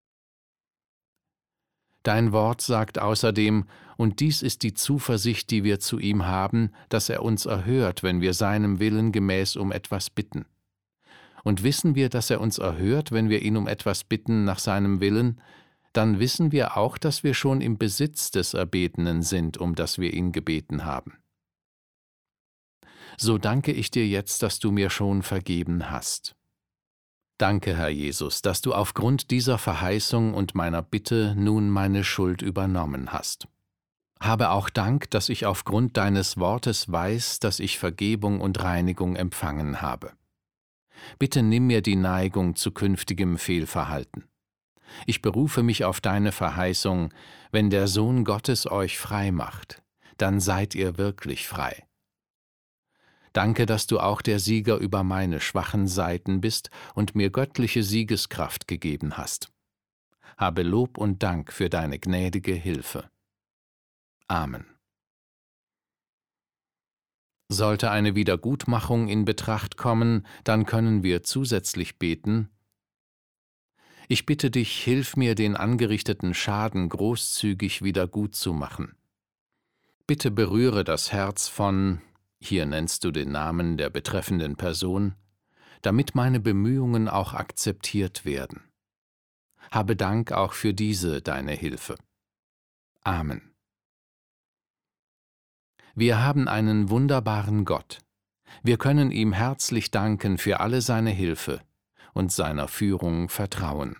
Dein Wort sagt außerdem, und dies ist die Zuversicht, die wir zu ihm haben, dass er uns erhört, wenn wir seinem Willen gemäß um etwas bitten. Und wissen wir, dass er uns erhört, wenn wir ihn um etwas bitten nach seinem Willen, dann wissen wir auch, dass wir schon im Besitz des Erbetenen sind, um das wir ihn gebeten haben. So danke ich dir jetzt, dass du mir schon vergeben hast. Danke, Herr Jesus, dass du aufgrund dieser Verheißung und meiner Bitte nun meine Schuld übernommen hast. Habe auch Dank, dass ich aufgrund deines Wortes weiß, dass ich Vergebung und Reinigung empfangen habe. Bitte nimm mir die Neigung zu künftigem Fehlverhalten. Ich berufe mich auf deine Verheißung: Wenn der Sohn Gottes euch frei macht, dann seid ihr wirklich frei. Danke, dass du auch der Sieger über meine schwachen Seiten bist und mir göttliche Siegeskraft gegeben hast. habe Lob und Dank für deine gnädige Hilfe. Amen. Sollte eine Wiedergutmachung in Betracht kommen, dann können wir zusätzlich beten: Ich bitte dich, hilf mir, den angerichteten Schaden großzügig wieder gut zu machen. Bitte berühre das Herz von, hier nennst du den Namen der betreffenden Person, damit meine Bemühungen auch akzeptiert werden. Habe Dank auch für diese deine Hilfe. Amen. Wir haben einen wunderbaren Gott. Wir können ihm herzlich danken für alle seine Hilfe und seiner Führung vertrauen.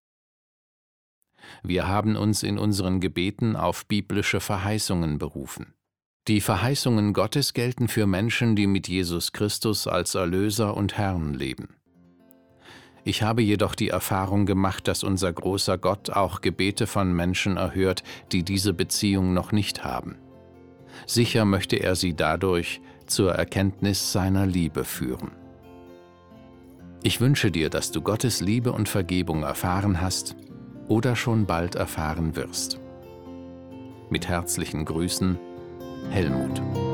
Wir haben uns in unseren Gebeten auf biblische Verheißungen berufen. Die Verheißungen Gottes gelten für Menschen, die mit Jesus Christus als Erlöser und Herrn leben. Ich habe jedoch die Erfahrung gemacht, dass unser großer Gott auch Gebete von Menschen erhört, die diese Beziehung noch nicht haben. Sicher möchte er sie dadurch zur Erkenntnis seiner Liebe führen. Ich wünsche dir, dass du Gottes Liebe und Vergebung erfahren hast oder schon bald erfahren wirst. Mit herzlichen Grüßen, Helmut.